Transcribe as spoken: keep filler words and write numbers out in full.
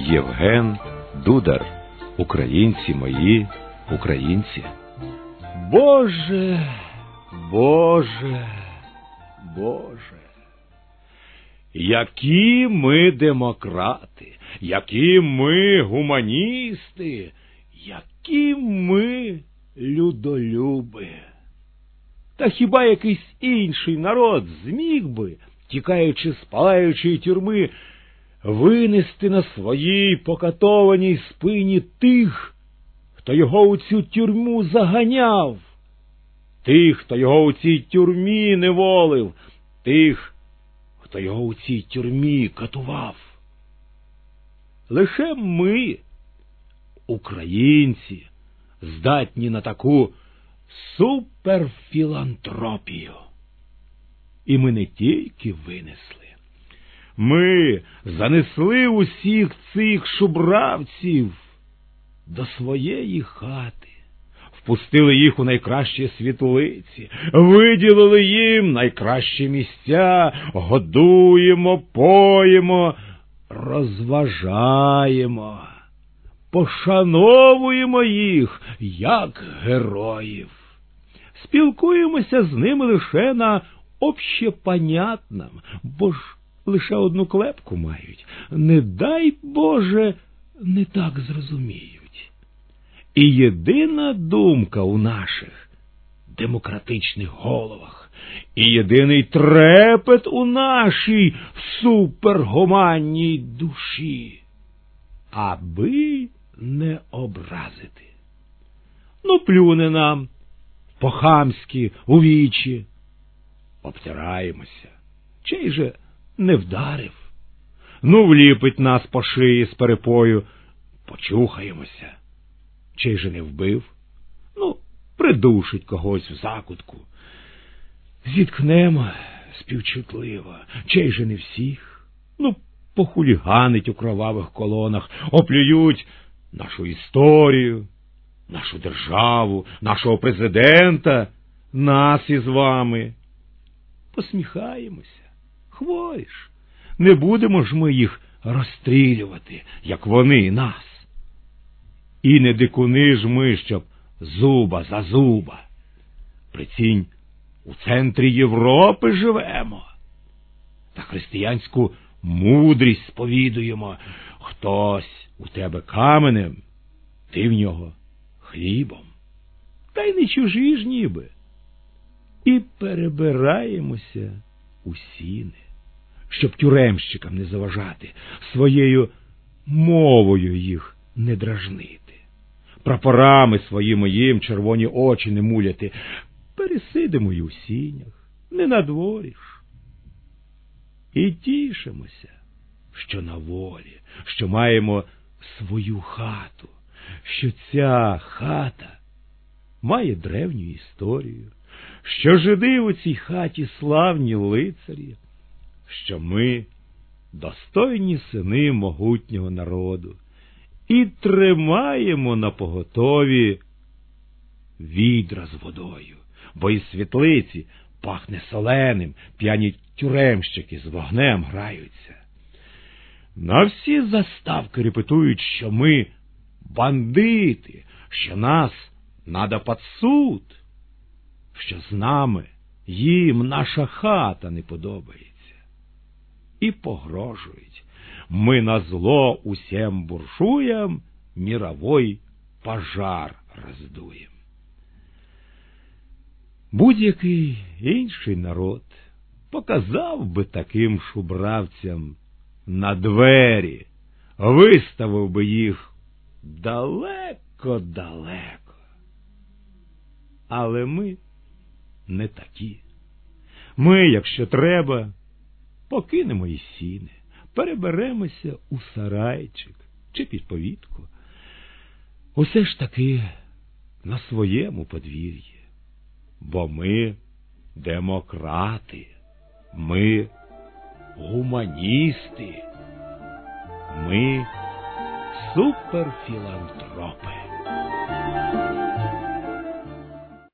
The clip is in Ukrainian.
Євген Дудар. Українці мої, українці. Боже, Боже, Боже, які ми демократи, які ми гуманісти, які ми людолюби. Та хіба якийсь інший народ зміг би, тікаючи з палаючої тюрми, винести на своїй покатованій спині тих, хто його у цю тюрму заганяв, тих, хто його у цій тюрмі неволив, тих, хто його у цій тюрмі катував? Лише ми, українці, здатні на таку суперфілантропію. І ми не тільки винесли. Ми занесли усіх цих шубравців до своєї хати, впустили їх у найкращі світлиці, виділили їм найкращі місця, годуємо, поїмо, розважаємо, пошановуємо їх як героїв. Спілкуємося з ними лише на общепонятном, бо ж лише одну клепку мають. Не дай Боже, не так зрозуміють. І єдина думка у наших демократичних головах, і єдиний трепет у нашій супергуманній душі, аби не образити. Ну, плюне нам по-хамськи у вічі, обтираємося. Чий же не вдарив? Ну, вліпить нас по шиї з перепою, почухаємося. Чий же не вбив? Ну, придушить когось в закутку. Зіткнемо співчутливо. Чий же не всіх? Ну, похуліганить у кровавих колонах, оплюють нашу історію, нашу державу, нашого президента, нас із вами. Посміхаємося. Хворі ж. Не будемо ж ми їх розстрілювати, як вони нас. І не дикуни ж ми, щоб зуба за зуба. Прицінь, у центрі Європи живемо. Та християнську мудрість сповідуємо. Хтось у тебе каменем, ти в нього хлібом. Та й не чужі ж ніби. І перебираємося у сіни, щоб тюремщикам не заважати, своєю мовою їх не дражнити, прапорами своїми їм червоні очі не муляти. Пересидимо й у сінях, не на дворі ж. І тішимося, що на волі, що маємо свою хату, що ця хата має древню історію, що жиди у цій хаті славні лицарі, що ми достойні сини могутнього народу і тримаємо напоготові відра з водою, бо із світлиці пахне соленим, п'яні тюремщики з вогнем граються. На всі заставки репетують, що ми бандити, що нас надо під суд, що з нами їм наша хата не подобається. І погрожують. Ми назло усім буржуям мировой пожар роздуєм. Будь-який інший народ показав би таким шубравцям на двері, виставив би їх далеко-далеко. Але ми не такі. Ми, якщо треба, покинемо і сіни, переберемося у сарайчик чи під повітку. Усе ж таки на своєму подвір'ї. Бо ми демократи, ми гуманісти, ми суперфілантропи.